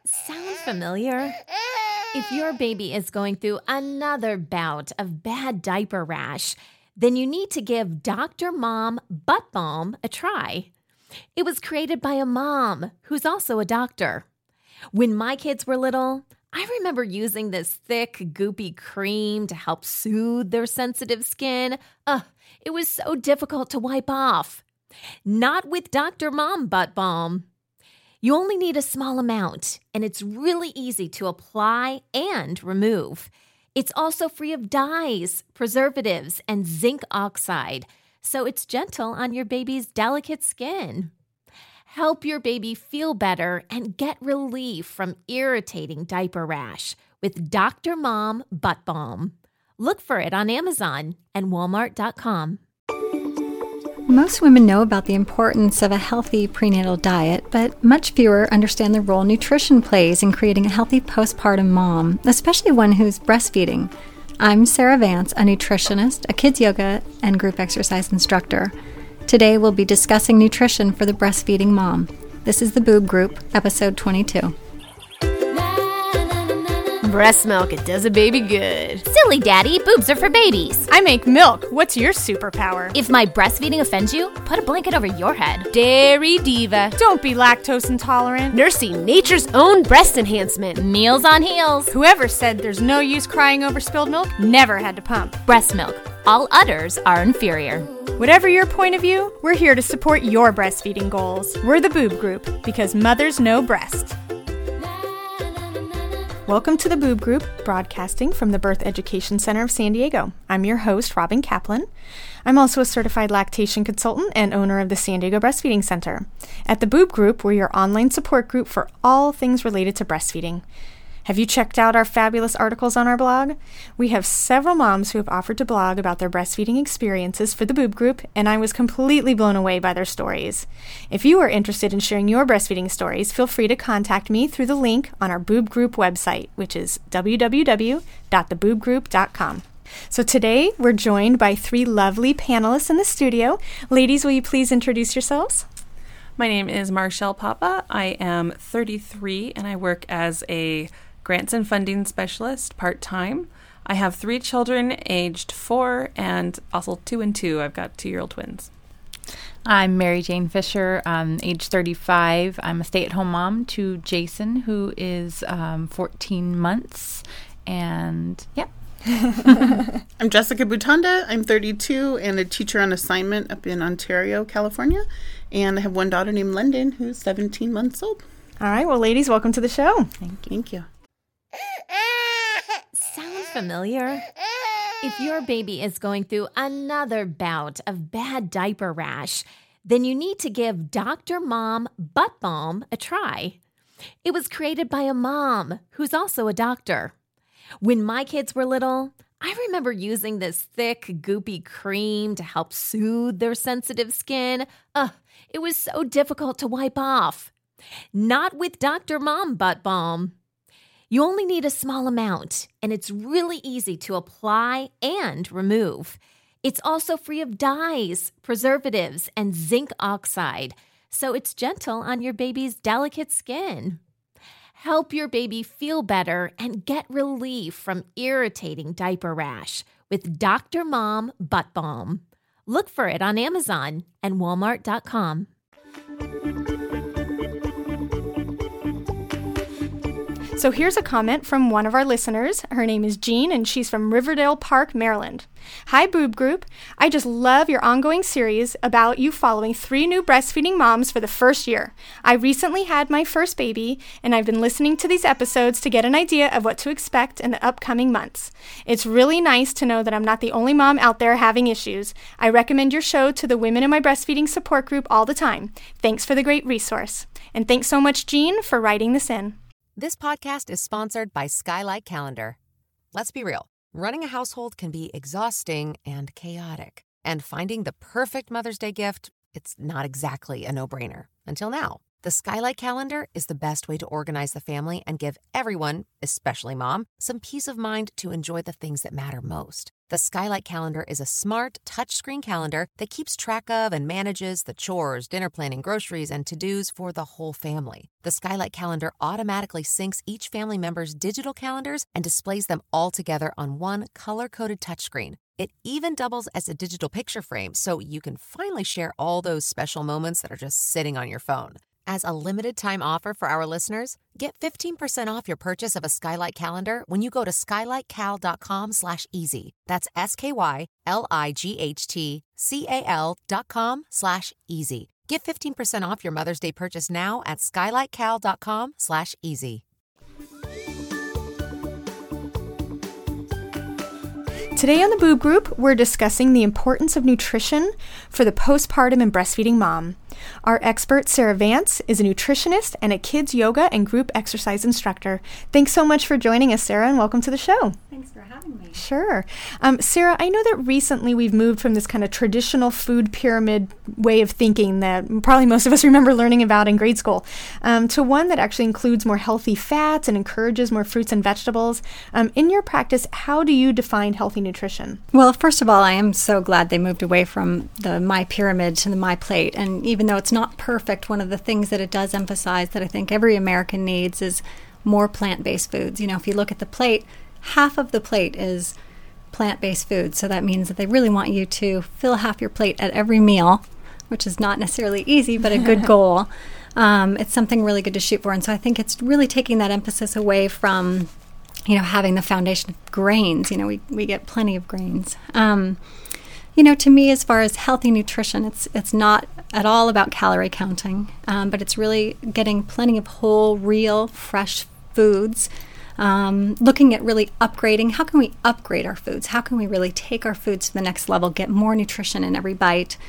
Sound familiar? If your baby is going through another bout of bad diaper rash, then you need to give Dr. Mom Butt Balm a try. It was created by a mom who's also a doctor. When my kids were little, I remember using this thick, goopy cream to help soothe their sensitive skin. It was so difficult to wipe off. Not with Dr. Mom Butt Balm. You only need a small amount, and it's really easy to apply and remove. It's also free of dyes, preservatives, and zinc oxide, so it's gentle on your baby's delicate skin. Help your baby feel better and get relief from irritating diaper rash with Dr. Mom Butt Balm. Look for it on Amazon and Walmart.com. Most women know about the importance of a healthy prenatal diet, but much fewer understand the role nutrition plays in creating a healthy postpartum mom, especially one who's breastfeeding. I'm Sarah Vance, a nutritionist, a kids yoga, and group exercise instructor. Today we'll be discussing nutrition for the breastfeeding mom. This is The Boob Group, episode 22. Breast milk, it does a baby good. Silly daddy, boobs are for babies. I make milk. What's your superpower? If my breastfeeding offends you, put a blanket over your head. Dairy diva. Don't be lactose intolerant. Nursing nature's own breast enhancement. Meals on heels. Whoever said there's no use crying over spilled milk never had to pump. Breast milk. All others are inferior. Whatever your point of view, we're here to support your breastfeeding goals. We're the Boob Group, because mothers know breast. Welcome to the Boob Group, broadcasting from the Birth Education Center of San Diego. I'm your host, Robin Kaplan. I'm also a certified lactation consultant and owner of the San Diego Breastfeeding Center. At the Boob Group, we're your online support group for all things related to breastfeeding. Have you checked out our fabulous articles on our blog? We have several moms who have offered to blog about their breastfeeding experiences for the Boob Group, and I was completely blown away by their stories. If you are interested in sharing your breastfeeding stories, feel free to contact me through the link on our Boob Group website, which is www.theboobgroup.com. So today, we're joined by three lovely panelists in the studio. Ladies, will you please introduce yourselves? My name is Marshall Papa. I am 33, and I work as a grants and funding specialist part-time. I have 3 children aged 4 and also 2 and 2. I've got 2-year-old twins. I'm Mary Jane Fisher, age 35. I'm a stay-at-home mom to Jason, who is 14 months. And, yeah. I'm Jessica Butanda. I'm 32 and a teacher on assignment up in Ontario, California. And I have one daughter named London, who's 17 months old. All right. Well, ladies, welcome to the show. Thank you. Sound familiar? If your baby is going through another bout of bad diaper rash, then you need to give Dr. Mom Butt Balm a try. It was created by a mom who's also a doctor. When my kids were little, I remember using this thick, goopy cream to help soothe their sensitive skin. It was so difficult to wipe off. Not with Dr. Mom Butt Balm. You only need a small amount, and it's really easy to apply and remove. It's also free of dyes, preservatives, and zinc oxide, so it's gentle on your baby's delicate skin. Help your baby feel better and get relief from irritating diaper rash with Dr. Mom Butt Balm. Look for it on Amazon and Walmart.com. So here's a comment from one of our listeners. Her name is Jean, and she's from Riverdale Park, Maryland. Hi, Boob Group. I just love your ongoing series about you following 3 new breastfeeding moms for the first year. I recently had my first baby, and I've been listening to these episodes to get an idea of what to expect in the upcoming months. It's really nice to know that I'm not the only mom out there having issues. I recommend your show to the women in my breastfeeding support group all the time. Thanks for the great resource. And thanks so much, Jean, for writing this in. This podcast is sponsored by Skylight Calendar. Let's be real. Running a household can be exhausting and chaotic. And finding the perfect Mother's Day gift, it's not exactly a no-brainer. Until now. The Skylight Calendar is the best way to organize the family and give everyone, especially mom, some peace of mind to enjoy the things that matter most. The Skylight Calendar is a smart, touchscreen calendar that keeps track of and manages the chores, dinner planning, groceries, and to-dos for the whole family. The Skylight Calendar automatically syncs each family member's digital calendars and displays them all together on one color-coded touchscreen. It even doubles as a digital picture frame, so you can finally share all those special moments that are just sitting on your phone. As a limited-time offer for our listeners, get 15% off your purchase of a Skylight Calendar when you go to skylightcal.com/easy. That's SKYLIGHTCAL.com/easy. Get 15% off your Mother's Day purchase now at skylightcal.com/easy. Today on the Boob Group, we're discussing the importance of nutrition for the postpartum and breastfeeding mom. Our expert, Sarah Vance, is a nutritionist and a kids yoga and group exercise instructor. Thanks so much for joining us, Sarah, and welcome to the show. Thanks for having me. Sure. Sarah, I know that recently we've moved from this kind of traditional food pyramid way of thinking that probably most of us remember learning about in grade school, to one that actually includes more healthy fats and encourages more fruits and vegetables. In your practice, how do you define healthy nutrition? Well, first of all, I am so glad they moved away from the My Pyramid to the My Plate. And even though it's not perfect, one of the things that it does emphasize that I think every American needs is more plant-based foods. You know, if you look at the plate, half of the plate is plant-based food. So that means that they really want you to fill half your plate at every meal, which is not necessarily easy, but a good goal. It's something really good to shoot for. And so I think it's really taking that emphasis away from, having the foundation of grains. We get plenty of grains. To me, as far as healthy nutrition, it's not at all about calorie counting, but it's really getting plenty of whole, real, fresh foods, looking at really upgrading. How can we upgrade our foods? How can we really take our foods to the next level, get more nutrition in every bite?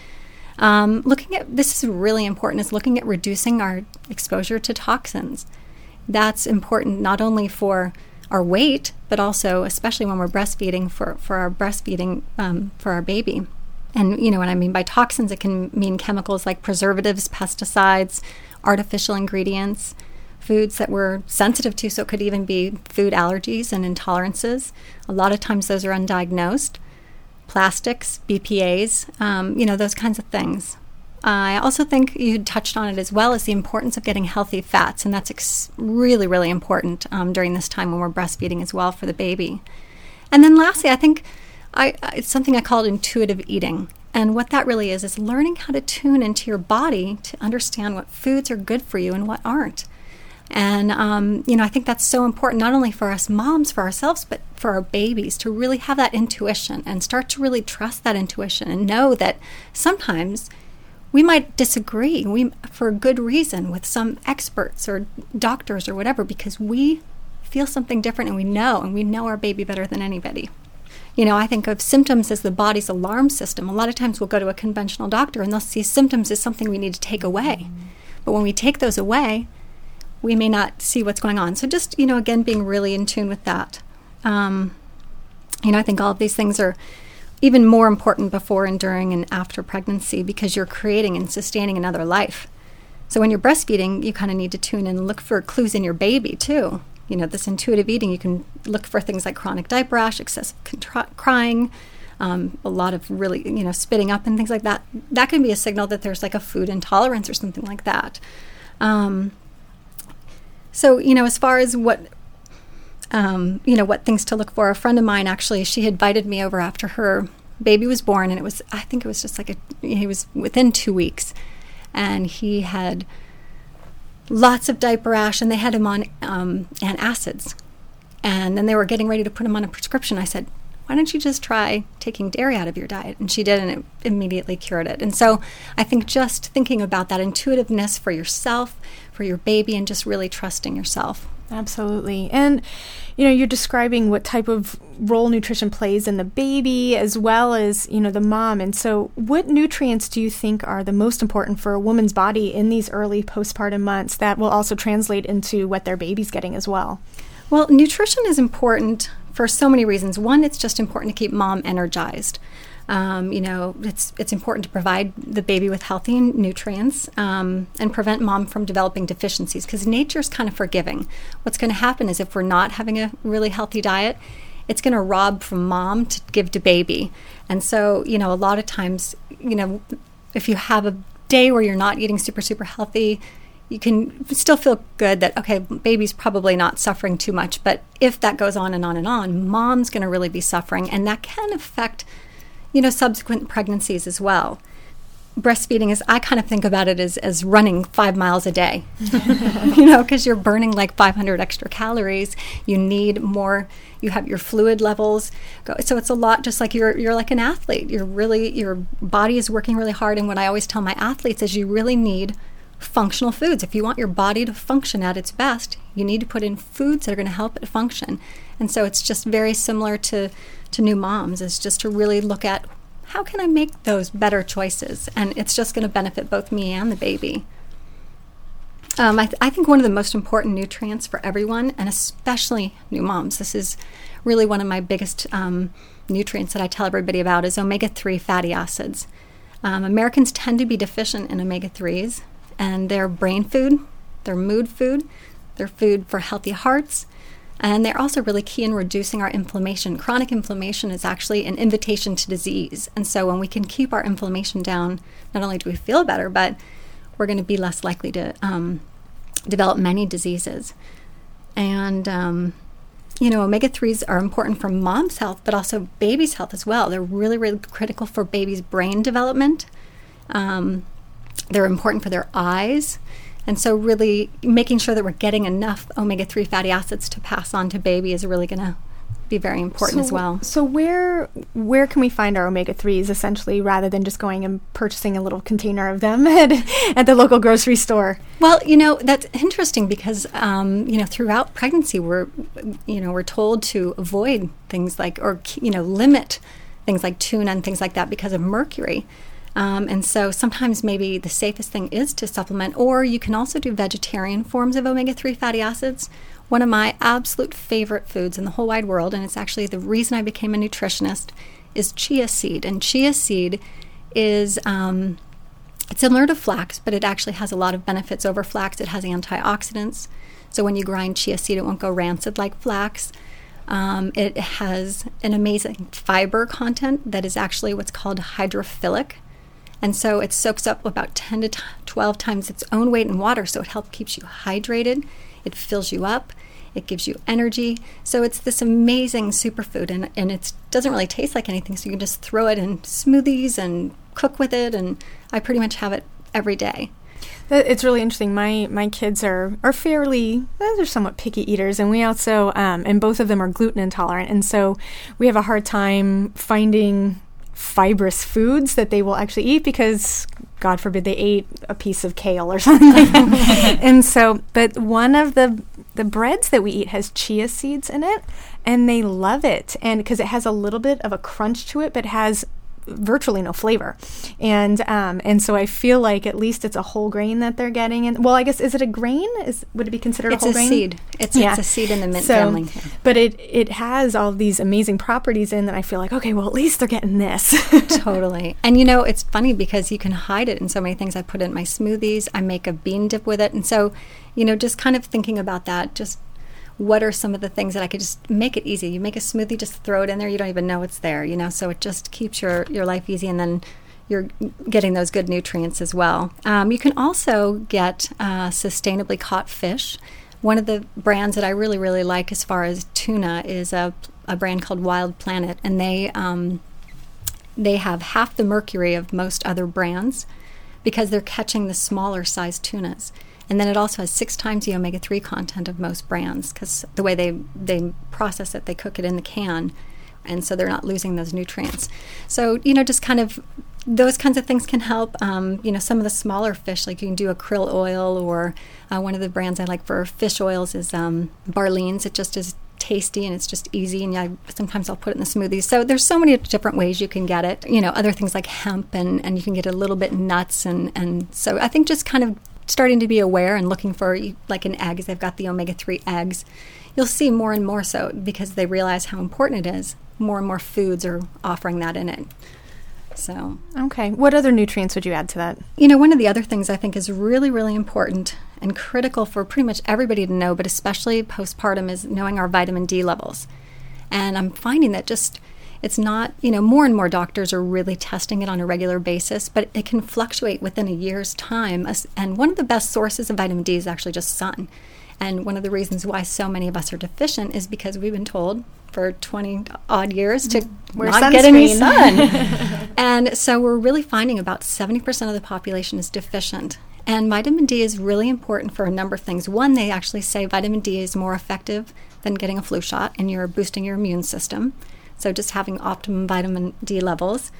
This is really important, is looking at reducing our exposure to toxins. That's important not only for our weight, but also, especially when we're breastfeeding, for our breastfeeding, for our baby. And what I mean by toxins, it can mean chemicals like preservatives, pesticides, artificial ingredients, foods that we're sensitive to, so it could even be food allergies and intolerances. A lot of times those are undiagnosed. Plastics, BPAs, those kinds of things. I also think you touched on it as well, as the importance of getting healthy fats, and that's really, really important during this time when we're breastfeeding as well for the baby. And then lastly, I think it's something I call intuitive eating. And what that really is learning how to tune into your body to understand what foods are good for you and what aren't. And, I think that's so important, not only for us moms, for ourselves, but for our babies, to really have that intuition and start to really trust that intuition and know that sometimes we might disagree, for a good reason, with some experts or doctors or whatever, because we feel something different and we know our baby better than anybody. I think of symptoms as the body's alarm system. A lot of times we'll go to a conventional doctor and they'll see symptoms as something we need to take away. But when we take those away, we may not see what's going on. So just, again, being really in tune with that. I think all of these things are even more important before and during and after pregnancy, because you're creating and sustaining another life. So when you're breastfeeding, you kind of need to tune in and look for clues in your baby too. This intuitive eating, you can look for things like chronic diaper rash, excessive crying, a lot of really, spitting up and things like that. That can be a signal that there's like a food intolerance or something like that. So, as far as what things to look for, a friend of mine, actually, she had invited me over after her baby was born, and I think it was just he was within 2 weeks, and he had lots of diaper rash, and they had him on antacids, and then they were getting ready to put him on a prescription. I said, why don't you just try taking dairy out of your diet? And she did, and it immediately cured it. And so I think just thinking about that intuitiveness for yourself, for your baby, and just really trusting yourself. Absolutely. And, you're describing what type of role nutrition plays in the baby as well as, the mom. And so what nutrients do you think are the most important for a woman's body in these early postpartum months that will also translate into what their baby's getting as well? Well, nutrition is important for so many reasons. One, it's just important to keep mom energized. It's important to provide the baby with healthy nutrients and prevent mom from developing deficiencies, because nature's kind of forgiving. What's going to happen is if we're not having a really healthy diet, it's going to rob from mom to give to baby. And so, a lot of times, if you have a day where you're not eating super, super healthy, you can still feel good that, okay, baby's probably not suffering too much. But if that goes on and on and on, mom's going to really be suffering. And that can affect, subsequent pregnancies as well. Breastfeeding is, I kind of think about it as running 5 miles a day, because you're burning like 500 extra calories. You need more, you have your fluid levels. So it's a lot, just like you're like an athlete. Your body is working really hard. And what I always tell my athletes is you really need functional foods. If you want your body to function at its best, you need to put in foods that are going to help it function. And so it's just very similar to new moms, is just to really look at how can I make those better choices? And it's just going to benefit both me and the baby. I think one of the most important nutrients for everyone, and especially new moms, this is really one of my biggest nutrients that I tell everybody about, is omega-3 fatty acids. Americans tend to be deficient in omega-3s, and they're brain food, they're mood food, they're food for healthy hearts, and they're also really key in reducing our inflammation. Chronic inflammation is actually an invitation to disease. And so when we can keep our inflammation down, not only do we feel better, but we're going to be less likely to develop many diseases. And, omega-3s are important for mom's health, but also baby's health as well. They're really, really critical for baby's brain development. They're important for their eyes. And so really making sure that we're getting enough omega-3 fatty acids to pass on to baby is really going to be very important as well. So where can we find our omega-3s, essentially, rather than just going and purchasing a little container of them at the local grocery store? Well, that's interesting because, throughout pregnancy, we're told to avoid things like, or, limit things like tuna and things like that because of mercury. And so sometimes maybe the safest thing is to supplement, or you can also do vegetarian forms of omega-3 fatty acids. One of my absolute favorite foods in the whole wide world, and it's actually the reason I became a nutritionist, is chia seed. And chia seed is it's similar to flax, but it actually has a lot of benefits over flax. It has antioxidants. So when you grind chia seed, it won't go rancid like flax. It has an amazing fiber content that is actually what's called hydrophilic. And so it soaks up about 10 to 12 times its own weight in water, so it keeps you hydrated, it fills you up, it gives you energy. So it's this amazing superfood, and it doesn't really taste like anything, so you can just throw it in smoothies and cook with it, and I pretty much have it every day. It's really interesting. My kids are fairly, they're somewhat picky eaters, and we also, and both of them are gluten intolerant, and so we have a hard time finding fibrous foods that they will actually eat because, God forbid, they ate a piece of kale or something like that. And so, but one of the breads that we eat has chia seeds in it, and they love it, and because it has a little bit of a crunch to it, but has virtually no flavor, and so I feel like at least it's a whole grain that they're getting. And well, I guess, is it a grain? Would it be considered a whole grain? It's a seed in the mint family. But it has all these amazing properties in that I feel like, okay, well, at least they're getting this. Totally. And it's funny because you can hide it in so many things. I put it in my smoothies. I make a bean dip with it, and so just kind of thinking about that, just what are some of the things that I could just make it easy? You make a smoothie, just throw it in there. You don't even know it's there, so it just keeps your life easy, and then you're getting those good nutrients as well. You can also get sustainably caught fish. One of the brands that I really, really like as far as tuna is a brand called Wild Planet, and they have half the mercury of most other brands because they're catching the smaller size tunas. And then it also has 6 times the omega-3 content of most brands because the way they process it, they cook it in the can, and so they're not losing those nutrients. So, just kind of those kinds of things can help. Some of the smaller fish, like you can do a krill oil, or one of the brands I like for fish oils is Barlean's. It just is tasty and it's just easy, and sometimes I'll put it in the smoothies. So there's so many different ways you can get it. Other things like hemp, and you can get a little bit nuts, and so I think just kind of starting to be aware and looking for, like in eggs, they've got the omega-3 eggs. You'll see more and more so because they realize how important it is. More and more foods are offering that in it. So, Okay. What other nutrients would you add to that? one of the other things I think is really, really important and critical for pretty much everybody to know, but especially postpartum, is knowing our vitamin D levels. And I'm finding that it's not, more and more doctors are really testing it on a regular basis, but it can fluctuate within a year's time. And one of the best sources of vitamin D is actually just sun. And one of the reasons why so many of us are deficient is because we've been told for 20 odd years to not get any sun. And so we're really finding about 70% of the population is deficient. And vitamin D is really important for a number of things. One, they actually say vitamin D is more effective than getting a flu shot, and you're boosting your immune system. So just having optimum vitamin D levels.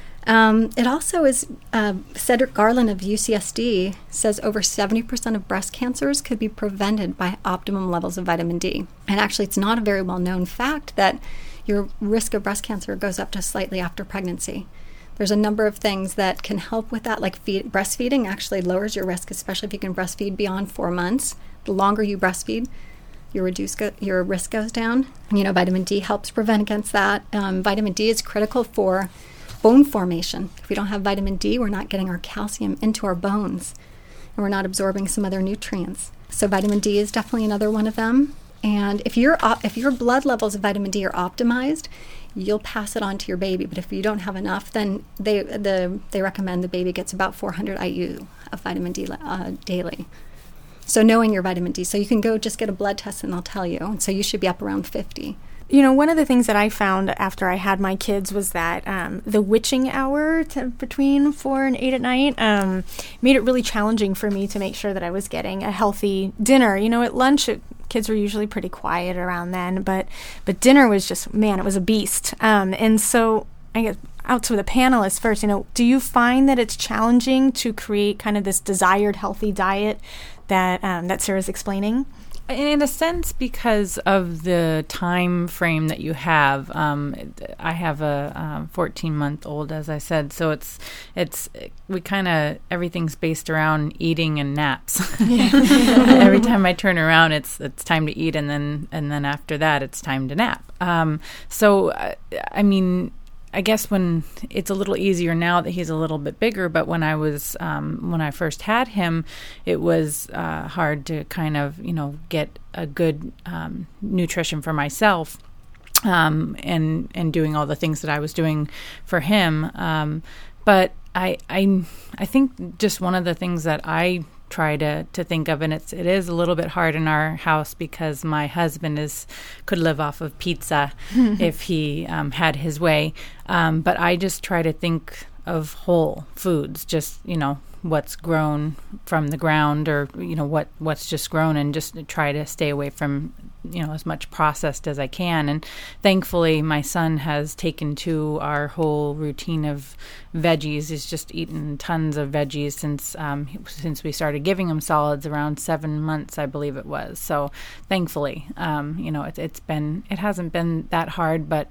It also is, Cedric Garland of UCSD says over 70% of breast cancers could be prevented by optimum levels of vitamin D. And actually, it's not a very well-known fact that your risk of breast cancer goes up just slightly after pregnancy. There's a number of things that can help with that, like breastfeeding actually lowers your risk, especially if you can breastfeed beyond 4 months. The longer you breastfeed, your risk goes down. Vitamin D helps prevent against that. Vitamin D is critical for bone formation. If we don't have vitamin D, we're not getting our calcium into our bones, and we're not absorbing some other nutrients. So vitamin D is definitely another one of them. And if your blood levels of vitamin D are optimized, you'll pass it on to your baby. But if you don't have enough, then they recommend the baby gets about 400 IU of vitamin D daily. So knowing your vitamin D, so you can go just get a blood test and they'll tell you. And so you should be up around 50. One of the things that I found after I had my kids was that the witching hour between 4 and 8 at night made it really challenging for me to make sure that I was getting a healthy dinner. At lunch, kids were usually pretty quiet around then, but dinner was just, man, it was a beast. And so I guess out to the panelists first, do you find that it's challenging to create kind of this desired healthy diet that Sarah's explaining? In a sense, because of the time frame that you have, I have a 14-month-old, as I said, so we kind of, everything's based around eating and naps. Every time I turn around, it's time to eat, and then after that, it's time to nap. I guess when it's a little easier now that he's a little bit bigger, but when I first had him, it was hard to kind of, get a good nutrition for myself, and doing all the things that I was doing for him. But I think just one of the things that I try to think of, and it is a little bit hard in our house because my husband could live off of pizza if he had his way, but I just try to think of whole foods, just what's grown from the ground, or what's just grown, and just try to stay away from as much processed as I can. And thankfully my son has taken to our whole routine of veggies. He's just eaten tons of veggies since we started giving him solids around 7 months, I believe it was. So thankfully, it hasn't been that hard, but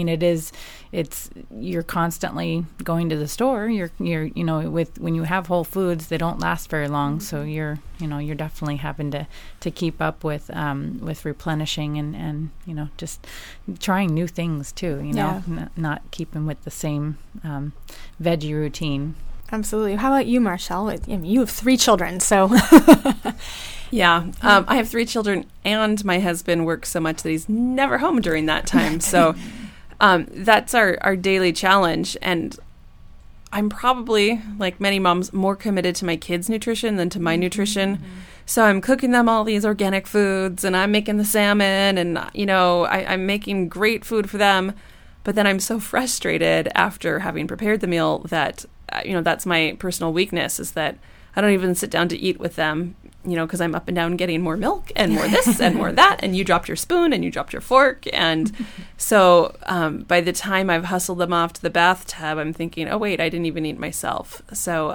you're constantly going to the store. You're when you have whole foods, they don't last very long. So you're definitely having to keep up with replenishing and just trying new things too, not keeping with the same veggie routine. Absolutely. How about you, Marshall? You have 3 children, so... Yeah, I have 3 children, and my husband works so much that he's never home during that time. So that's our daily challenge. And I'm probably, like many moms, more committed to my kids' nutrition than to my nutrition. Mm-hmm. So I'm cooking them all these organic foods, and I'm making the salmon, and, I'm making great food for them. But then I'm so frustrated after having prepared the meal that, that's my personal weakness, is that I don't even sit down to eat with them, because I'm up and down getting more milk and more this and more that, and you dropped your spoon and you dropped your fork. And so by the time I've hustled them off to the bathtub, I'm thinking, oh, wait, I didn't even eat myself. So,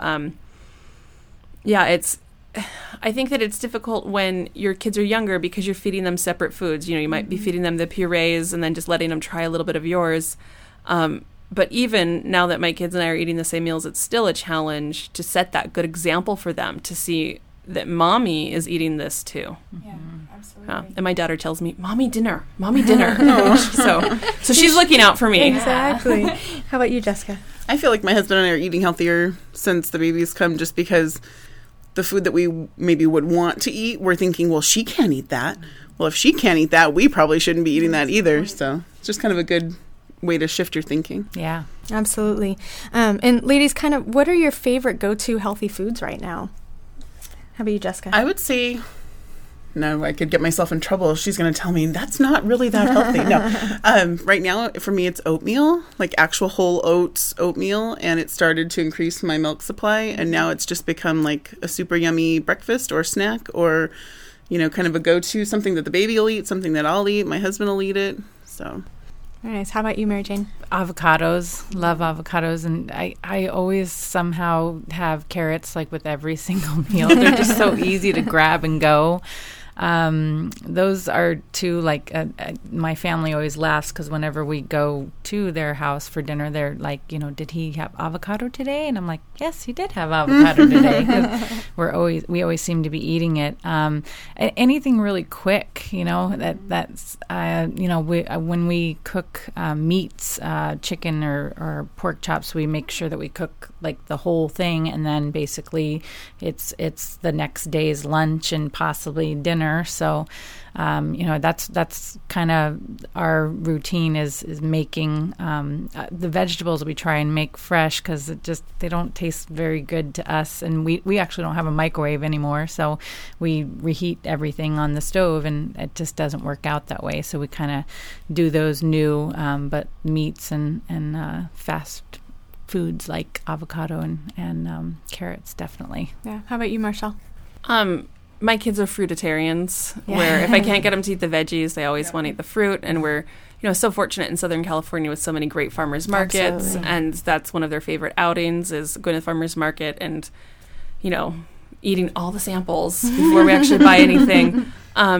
I think that it's difficult when your kids are younger because you're feeding them separate foods. You might be feeding them the purees and then just letting them try a little bit of yours. But even now that my kids and I are eating the same meals, it's still a challenge to set that good example for them, to see that mommy is eating this too. Yeah, absolutely. And my daughter tells me, mommy dinner. So she's looking out for me. Exactly. How about you, Jessica? I feel like my husband and I are eating healthier since the baby's come, just because the food that we maybe would want to eat, we're thinking, well, she can't eat that. Well, if she can't eat that, we probably shouldn't be eating that either. So it's just kind of a good way to shift your thinking. Yeah. Absolutely. And ladies, kind of, what are your favorite go-to healthy foods right now? How about you, Jessica? I would say, no, I could get myself in trouble. She's going to tell me that's not really that healthy. No. Right now, for me, it's oatmeal, like actual whole oats oatmeal. And it started to increase my milk supply. And now it's just become like a super yummy breakfast or snack, or, you know, kind of a go-to, something that the baby will eat, something that I'll eat, my husband will eat it. So. Very nice. How about you, Mary Jane? Avocados. Love avocados. And I always somehow have carrots, like with every single meal. They're just so easy to grab and go. Those are two, like, my family always laughs because whenever we go to their house for dinner, they're like, you know, did he have avocado today? And I'm like, yes, he did have avocado today. 'Cause we always seem to be eating it. Anything really quick, you know, that's you know, when we cook meats, chicken or pork chops, we make sure that we cook like the whole thing, and then basically it's the next day's lunch and possibly dinner. So, you know, that's kind of our routine is making the vegetables we try and make fresh, because they don't taste very good to us, and we actually don't have a microwave anymore, so we reheat everything on the stove, and it just doesn't work out that way. So we kind of do those new but meats and fast foods like avocado and carrots, definitely. Yeah. How about you, Marshall? My kids are fruitarians, where if I can't get them to eat the veggies, they always want to eat the fruit. And we're, you know, so fortunate in Southern California with so many great farmers markets. Absolutely. And that's one of their favorite outings, is going to the farmers market and, you know, eating all the samples before we actually buy anything.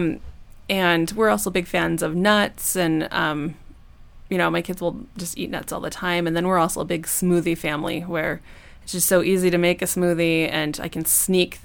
And we're also big fans of nuts, and, you know, my kids will just eat nuts all the time. And then we're also a big smoothie family, where it's just so easy to make a smoothie, and I can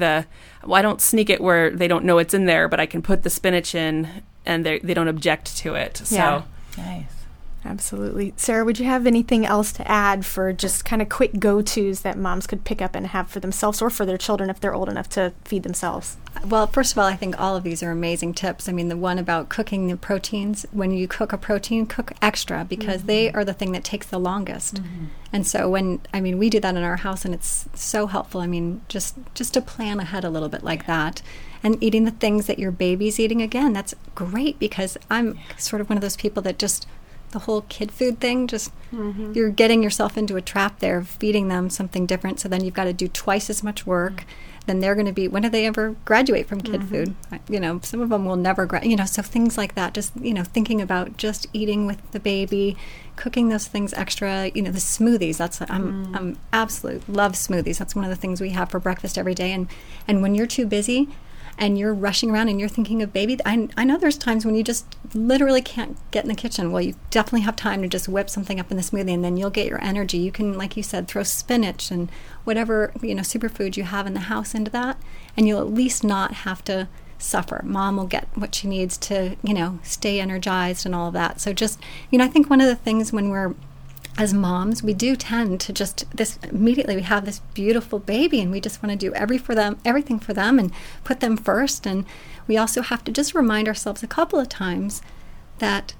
I don't sneak it where they don't know it's in there, but I can put the spinach in and they don't object to it. So Yeah. Nice. Absolutely. Sarah, would you have anything else to add for just kind of quick go-tos that moms could pick up and have for themselves or for their children if they're old enough to feed themselves? Well, first of all, I think all of these are amazing tips. I mean, the one about cooking the proteins, when you cook a protein, cook extra, because they are the thing that takes the longest. And so we do that in our house, and it's so helpful. I mean, just to plan ahead a little bit like that. And eating the things that your baby's eating, again, that's great, because I'm sort of one of those people that just, the whole kid food thing, just you're getting yourself into a trap there of feeding them something different. So then you've got to do twice as much work. Then they're going to be, when do they ever graduate from kid food? You know, some of them will never graduate, you know, so things like that. Just, you know, thinking about just eating with the baby, cooking those things extra, you know, the smoothies. That's, I'm absolute love smoothies. That's one of the things we have for breakfast every day. And when you're too busy and you're rushing around and you're thinking of baby, I know there's times when you just literally can't get in the kitchen. Well, you definitely have time to just whip something up in the smoothie, and then you'll get your energy. You can, like you said, throw spinach and whatever, you know, superfood you have in the house into that, and you'll at least not have to suffer. Mom will get what she needs to, you know, stay energized and all of that. So just, you know, I think one of the things when we're, as moms, we do tend to just immediately we have this beautiful baby, and we just want to do everything for them and put them first. And we also have to just remind ourselves a couple of times that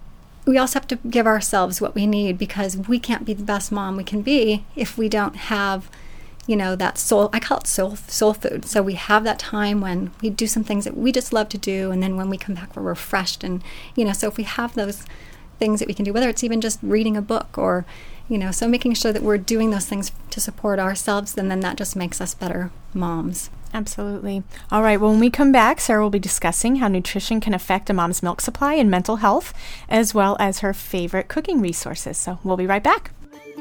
we also have to give ourselves what we need, because we can't be the best mom we can be if we don't have, you know, that soul, I call it soul food. So we have that time when we do some things that we just love to do, and then when we come back, we're refreshed. And, you know, so if we have those things that we can do, whether it's even just reading a book or, you know, so making sure that we're doing those things to support ourselves, and then that just makes us better moms. Absolutely. All right. Well, when we come back, Sarah will be discussing how nutrition can affect a mom's milk supply and mental health, as well as her favorite cooking resources. So we'll be right back.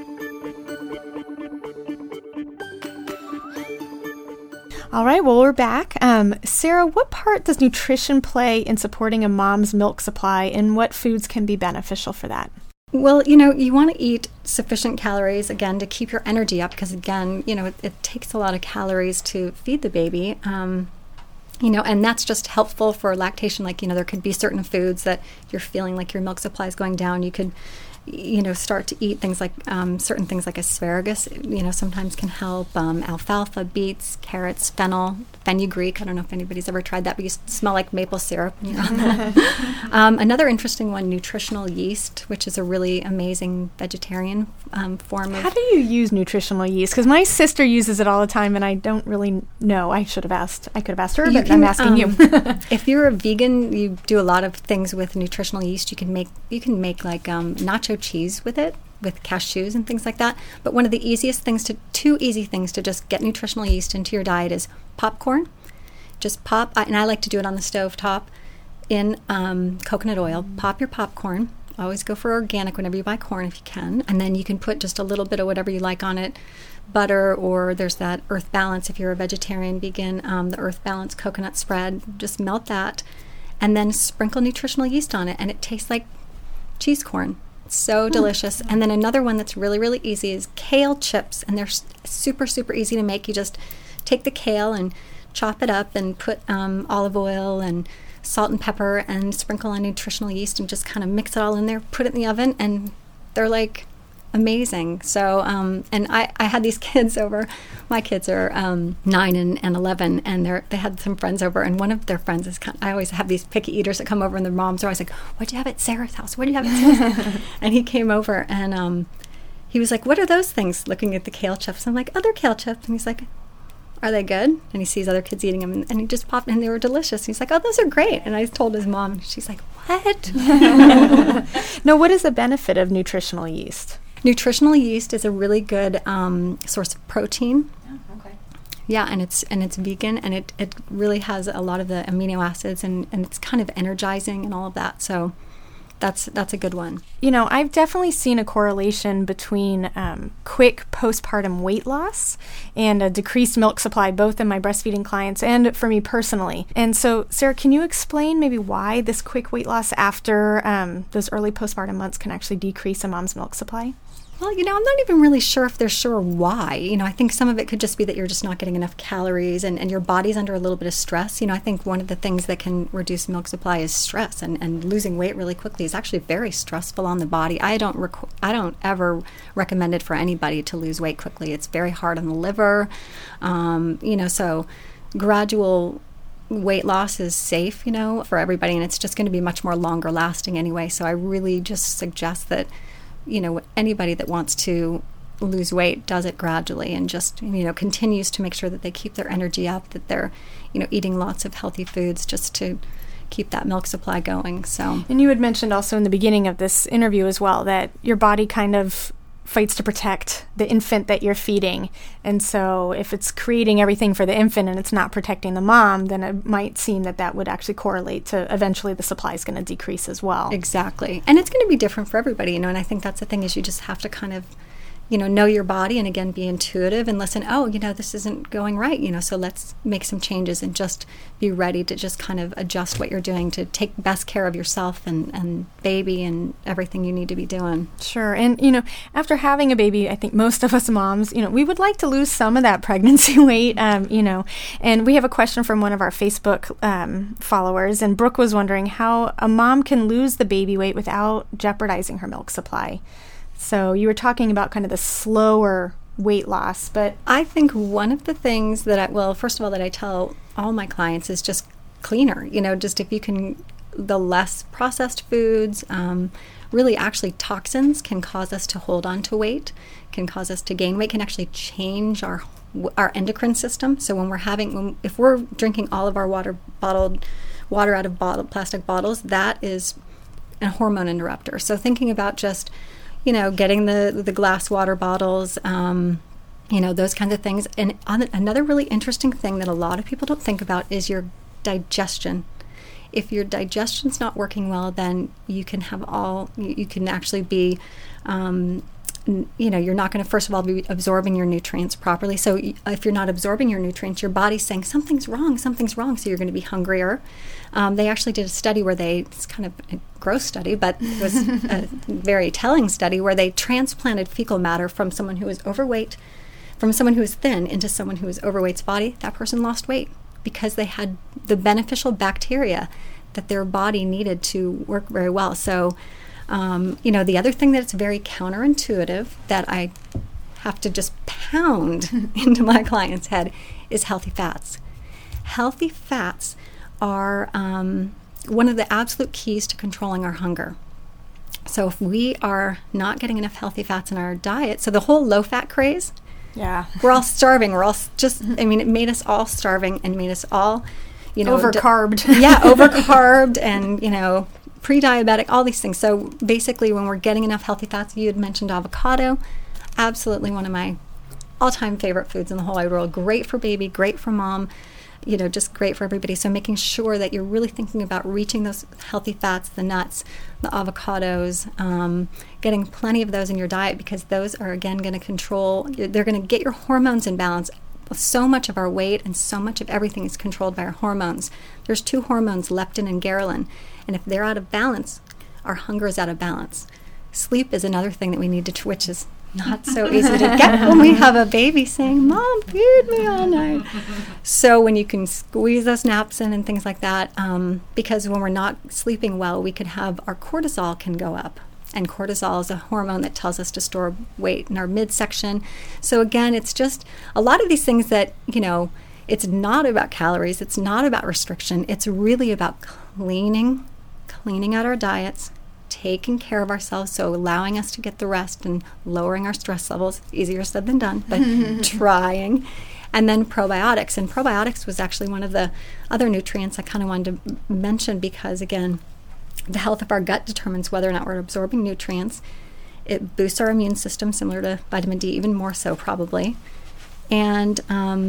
All right, well, we're back. Sarah, what part does nutrition play in supporting a mom's milk supply, and what foods can be beneficial for that? Well, you know, you want to eat sufficient calories, again, to keep your energy up, because, again, you know, it takes a lot of calories to feed the baby. You know, and that's just helpful for lactation. Like, you know, there could be certain foods that you're feeling like your milk supply is going down. You could start to eat things like certain things like asparagus, sometimes can help. Alfalfa, beets, carrots, fenugreek. I don't know if anybody's ever tried that, but you smell like maple syrup. Another interesting one, nutritional yeast, which is a really amazing vegetarian form of... How do you use nutritional yeast? Because my sister uses it all the time, and I don't really know. I could have asked her, but I'm asking you. If you're a vegan, you do a lot of things with nutritional yeast. You can make like nacho cheese with it, with cashews and things like that. But one of the two easy things to just get nutritional yeast into your diet is popcorn. Just pop, and I like to do it on the stove top in coconut oil. Pop your popcorn. Always go for organic whenever you buy corn if you can. And then you can put just a little bit of whatever you like on it. Butter, or there's that Earth Balance if you're a vegetarian, vegan, the Earth Balance coconut spread. Just melt that and then sprinkle nutritional yeast on it, and it tastes like cheese corn. So delicious. And then another one that's really, really easy is kale chips, and they're super, super easy to make. You just take the kale and chop it up and put olive oil and salt and pepper and sprinkle on nutritional yeast and just kind of mix it all in there, put it in the oven, and they're like amazing. So, and I had these kids over. My kids are 9 and 11, and they had some friends over, and one of their friends is I always have these picky eaters that come over, and their moms are always like, "What'd you have at Sarah's house? What do you have at Sarah's house?" And he came over, and he was like, "What are those things?" Looking at the kale chips. I'm like, "Oh, they're kale chips." And he's like, "Are they good?" And he sees other kids eating them, and he just popped, and they were delicious. He's like, "Oh, those are great." And I told his mom, and she's like, "What?" Now, what is the benefit of nutritional yeast? Nutritional yeast is a really good source of protein. Oh, okay. Yeah, and it's vegan, and it really has a lot of the amino acids, and it's kind of energizing and all of that. So that's a good one. I've definitely seen a correlation between quick postpartum weight loss and a decreased milk supply, both in my breastfeeding clients and for me personally. And so, Sarah, can you explain maybe why this quick weight loss after those early postpartum months can actually decrease a mom's milk supply? Well, I'm not even really sure if they're sure why. I think some of it could just be that you're just not getting enough calories and your body's under a little bit of stress. I think one of the things that can reduce milk supply is stress, and losing weight really quickly is actually very stressful on the body. I don't ever recommend it for anybody to lose weight quickly. It's very hard on the liver. So gradual weight loss is safe, for everybody, and it's just going to be much more longer lasting anyway. So I really just suggest that anybody that wants to lose weight does it gradually and just, continues to make sure that they keep their energy up, that they're, eating lots of healthy foods just to keep that milk supply going. So, and you had mentioned also in the beginning of this interview as well that your body kind of fights to protect the infant that you're feeding. And so if it's creating everything for the infant and it's not protecting the mom, then it might seem that would actually correlate to eventually the supply is going to decrease as well. Exactly. And it's going to be different for everybody, and I think that's the thing is you just have to kind of, know your body and again be intuitive and listen, this isn't going right, so let's make some changes and just be ready to just kind of adjust what you're doing to take best care of yourself and baby and everything you need to be doing. Sure. And, after having a baby, I think most of us moms, we would like to lose some of that pregnancy weight, and we have a question from one of our Facebook followers, and Brooke was wondering how a mom can lose the baby weight without jeopardizing her milk supply. So you were talking about kind of the slower weight loss, but I think one of the things that first of all, that I tell all my clients is just cleaner, just if you can, the less processed foods, really actually toxins can cause us to hold on to weight, can cause us to gain weight, can actually change our endocrine system. So if we're drinking all of our water out of plastic bottles, that is a hormone interrupter. So thinking about just getting the glass water bottles, those kinds of things. And another really interesting thing that a lot of people don't think about is your digestion. If your digestion's not working well, then you can actually be, you're not going to, first of all, be absorbing your nutrients properly. So if you're not absorbing your nutrients, your body's saying something's wrong. So you're going to be hungrier. They actually did a study where it's kind of a gross study, but it was a very telling study where they transplanted fecal matter from someone who was overweight, from someone who was thin into someone who was overweight's body. That person lost weight because they had the beneficial bacteria that their body needed to work very well. So The other thing that's very counterintuitive that I have to just pound into my client's head is healthy fats. Healthy fats are one of the absolute keys to controlling our hunger. So if we are not getting enough healthy fats in our diet, so the whole low-fat craze, we're all starving. We're all it made us all starving and made us all, overcarbed. Overcarbed and, pre-diabetic, all these things. So basically when we're getting enough healthy fats, you had mentioned avocado, absolutely one of my all-time favorite foods in the whole wide world. Great for baby, great for mom, just great for everybody. So making sure that you're really thinking about reaching those healthy fats, the nuts, the avocados, getting plenty of those in your diet, because those are, again, going to they're going to get your hormones in balance. So much of our weight and so much of everything is controlled by our hormones. There's 2 hormones, leptin and ghrelin. And if they're out of balance, our hunger is out of balance. Sleep is another thing that we need to, which is not so easy to get when we have a baby saying, "Mom, feed me all night." So when you can squeeze those naps in and things like that, because when we're not sleeping well, we could have our cortisol can go up. And cortisol is a hormone that tells us to store weight in our midsection. So again, it's just a lot of these things that, it's not about calories. It's not about restriction. It's really about cleaning out our diets, taking care of ourselves, so allowing us to get the rest and lowering our stress levels. Easier said than done, but trying. And then probiotics. And probiotics was actually one of the other nutrients I kind of wanted to mention because, again, the health of our gut determines whether or not we're absorbing nutrients. It boosts our immune system, similar to vitamin D, even more so probably. And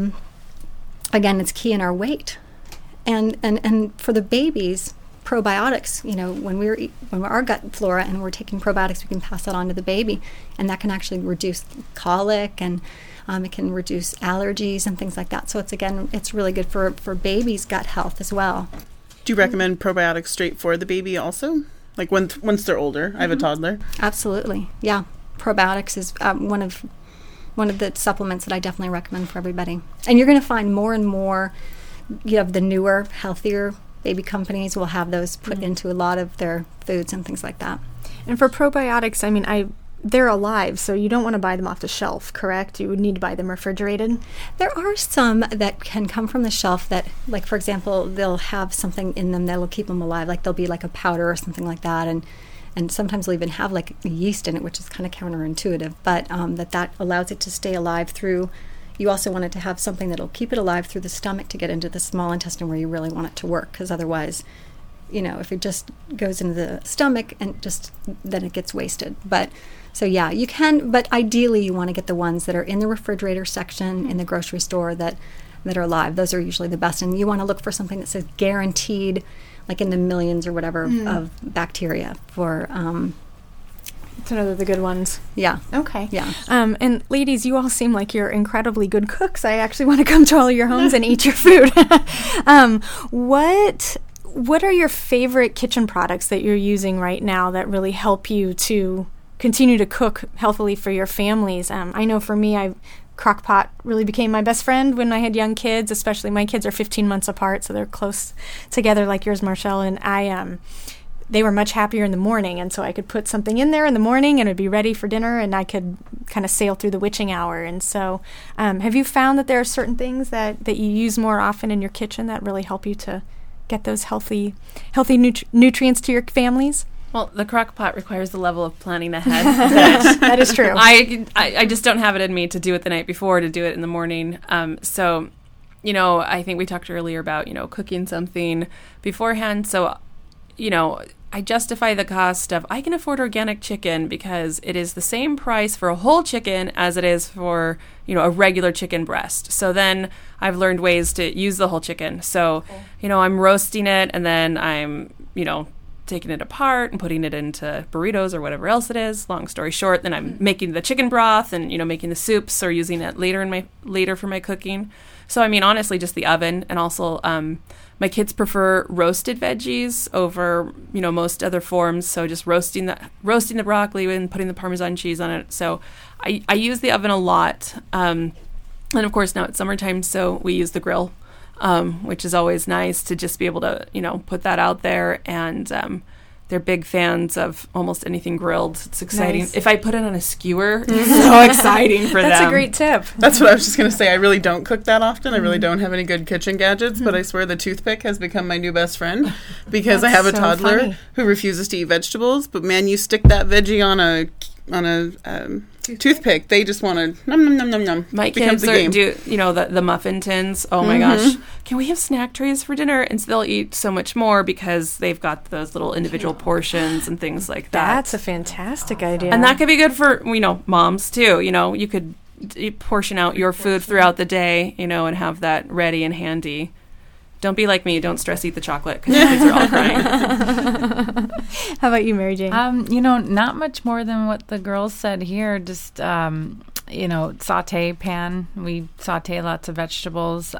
again, it's key in our weight. And for the babies, probiotics, when our gut flora and we're taking probiotics, we can pass that on to the baby, and that can actually reduce colic, and it can reduce allergies and things like that. So it's really good for babies' gut health as well. Do you recommend probiotics straight for the baby also? Like once they're older? I have a toddler. Absolutely, yeah. Probiotics is one of the supplements that I definitely recommend for everybody. And you're going to find more and more, the newer, healthier baby companies will have those put into a lot of their foods and things like that. And for probiotics, they're alive, so you don't want to buy them off the shelf, correct? You would need to buy them refrigerated? There are some that can come from the shelf that, like, for example, they'll have something in them that will keep them alive. Like, there'll be like a powder or something like that, and sometimes they'll even have like yeast in it, which is kind of counterintuitive, but that allows it to stay alive through. You also want it to have something that'll keep it alive through the stomach to get into the small intestine where you really want it to work, because otherwise, if it just goes into the stomach and then it gets wasted. But so yeah, you can, but ideally you want to get the ones that are in the refrigerator section in the grocery store that are alive. Those are usually the best, and you want to look for something that says guaranteed, like in the millions or whatever of bacteria for. It's another of the good ones. Yeah. Okay. Yeah. And ladies, you all seem like you're incredibly good cooks. I actually want to come to all of your homes and eat your food. What are your favorite kitchen products that you're using right now that really help you to continue to cook healthily for your families? I know for me, Crock-Pot really became my best friend when I had young kids, especially my kids are 15 months apart, so they're close together like yours, Marshall, and they were much happier in the morning, and so I could put something in there in the morning and it'd be ready for dinner, and I could kind of sail through the witching hour. And so have you found that there are certain things that you use more often in your kitchen that really help you to get those healthy nutrients to your families? Well, the Crock-Pot requires the level of planning ahead. That is true. I just don't have it in me to do it the night before, to do it in the morning. So, I think we talked earlier about, cooking something beforehand. So, I justify the cost of, I can afford organic chicken because it is the same price for a whole chicken as it is for, a regular chicken breast. So then I've learned ways to use the whole chicken. So, I'm roasting it, and then I'm, taking it apart and putting it into burritos or whatever else it is. Long story short, then I'm making the chicken broth and, making the soups or using it later for my cooking. So, honestly, just the oven, and also my kids prefer roasted veggies over, most other forms. So just roasting the broccoli and putting the Parmesan cheese on it. So I use the oven a lot. And of course now it's summertime, so we use the grill, which is always nice to just be able to, put that out there and they're big fans of almost anything grilled. It's exciting. Nice. If I put it on a skewer, it's so exciting for them. That's a great tip. That's what I was just going to say. I really don't cook that often. I really don't have any good kitchen gadgets, but I swear the toothpick has become my new best friend because I have a so toddler funny. who refuses to eat vegetables. But man, you stick that veggie on a toothpick, they just want to nom nom nom nom nom. My Becomes kids a game. do, the muffin tins. Oh my gosh, can we have snack trays for dinner? And so they'll eat so much more because they've got those little individual portions and things like that. That's a fantastic idea. And that could be good for, moms too. You could portion out your food throughout the day, and have that ready and handy. Don't be like me. Don't stress eat the chocolate because the kids are all crying. How about you, Mary Jane? Not much more than what the girls said here. Just, saute pan. We saute lots of vegetables.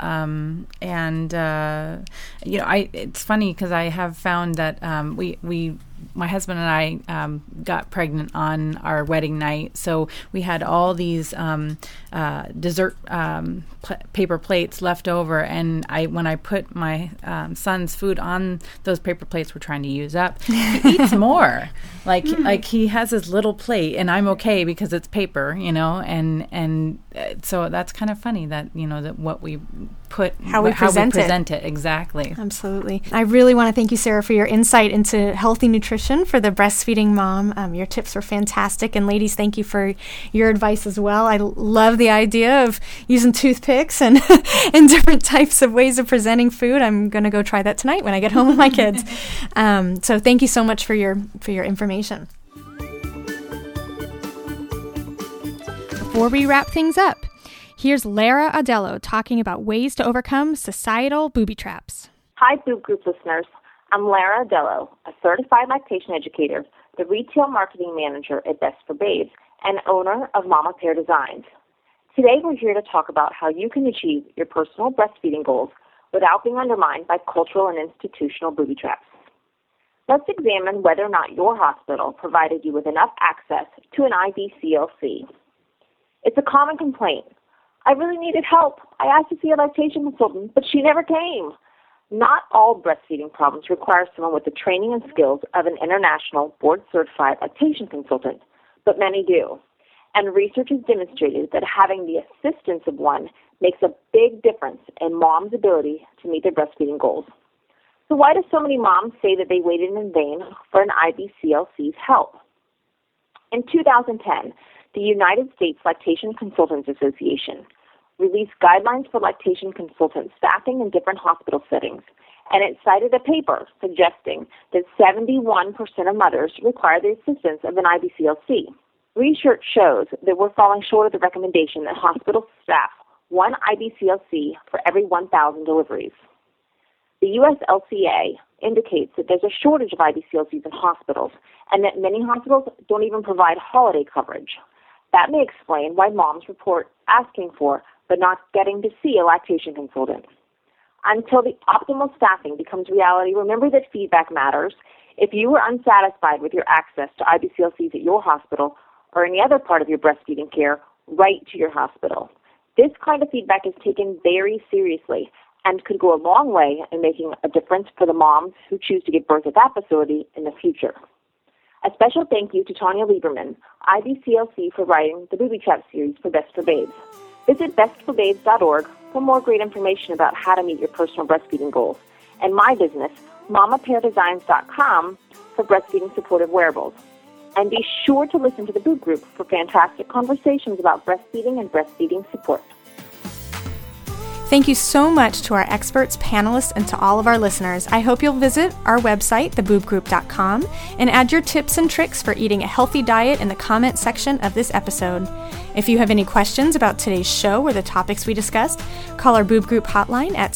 It's funny because I have found that my husband and I got pregnant on our wedding night, so we had all these dessert paper plates left over, and when I put my son's food on those paper plates we're trying to use up, he eats more. Like he has his little plate, and I'm okay because it's paper, and so that's kind of funny that that what we put, how we present it exactly. Absolutely. I really want to thank you, Sarah, for your insight into healthy nutrition for the breastfeeding mom. Your tips were fantastic, and ladies, thank you for your advice as well. I love the idea of using toothpicks and and different types of ways of presenting food. I'm going to go try that tonight when I get home with my kids. So thank you so much for your information. Before we wrap things up, here's Lara Adello talking about ways to overcome societal booby traps. Hi, Boob Group listeners. I'm Lara Adello, a certified lactation educator, the retail marketing manager at Best for Babes, and owner of Mama Pear Designs. Today, we're here to talk about how you can achieve your personal breastfeeding goals without being undermined by cultural and institutional booby traps. Let's examine whether or not your hospital provided you with enough access to an IBCLC. It's a common complaint. I really needed help. I asked to see a lactation consultant, but she never came. Not all breastfeeding problems require someone with the training and skills of an international board-certified lactation consultant, but many do. And research has demonstrated that having the assistance of one makes a big difference in mom's ability to meet their breastfeeding goals. So why do so many moms say that they waited in vain for an IBCLC's help? In 2010, the United States Lactation Consultants Association released guidelines for lactation consultant staffing in different hospital settings, and it cited a paper suggesting that 71% of mothers require the assistance of an IBCLC. Research shows that we're falling short of the recommendation that hospitals staff one IBCLC for every 1,000 deliveries. The USLCA indicates that there's a shortage of IBCLCs in hospitals, and that many hospitals don't even provide holiday coverage. That may explain why moms report asking for but not getting to see a lactation consultant. Until the optimal staffing becomes reality, remember that feedback matters. If you are unsatisfied with your access to IBCLCs at your hospital or any other part of your breastfeeding care, write to your hospital. This kind of feedback is taken very seriously and could go a long way in making a difference for the moms who choose to give birth at that facility in the future. A special thank you to Tanya Lieberman, IBCLC, for writing the Booby Trap series for Best for Babes. Visit bestforbabes.org for more great information about how to meet your personal breastfeeding goals, and my business, mamapeardesigns.com, for breastfeeding supportive wearables. And be sure to listen to the Boob Group for fantastic conversations about breastfeeding and breastfeeding support. Thank you so much to our experts, panelists, and to all of our listeners. I hope you'll visit our website, theboobgroup.com, and add your tips and tricks for eating a healthy diet in the comment section of this episode. If you have any questions about today's show or the topics we discussed, call our Boob Group hotline at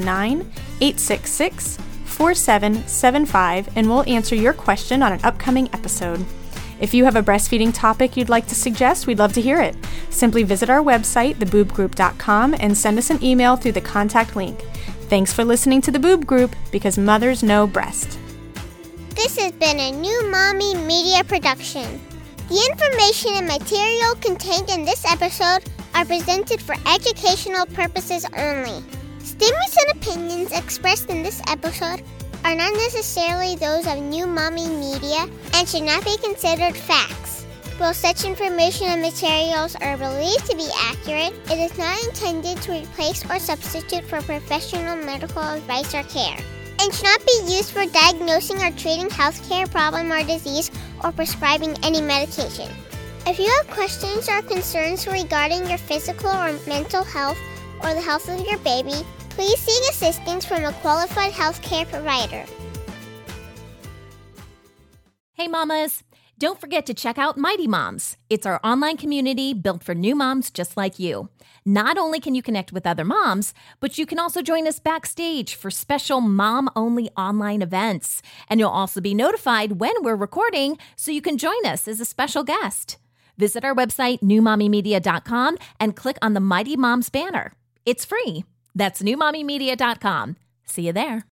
619-866-4775, and we'll answer your question on an upcoming episode. If you have a breastfeeding topic you'd like to suggest, we'd love to hear it. Simply visit our website, theboobgroup.com, and send us an email through the contact link. Thanks for listening to The Boob Group, because mothers know breast. This has been a New Mommy Media production. The information and material contained in this episode are presented for educational purposes only. Statements and opinions expressed in this episode are not necessarily those of New Mommy Media and should not be considered facts. While such information and materials are believed to be accurate, it is not intended to replace or substitute for professional medical advice or care, and should not be used for diagnosing or treating healthcare problem or disease or prescribing any medication. If you have questions or concerns regarding your physical or mental health or the health of your baby, please seek assistance from a qualified healthcare provider. Hey mamas, don't forget to check out Mighty Moms. It's our online community built for new moms just like you. Not only can you connect with other moms, but you can also join us backstage for special mom-only online events. And you'll also be notified when we're recording so you can join us as a special guest. Visit our website, newmommymedia.com, and click on the Mighty Moms banner. It's free. That's newmommymedia.com. See you there.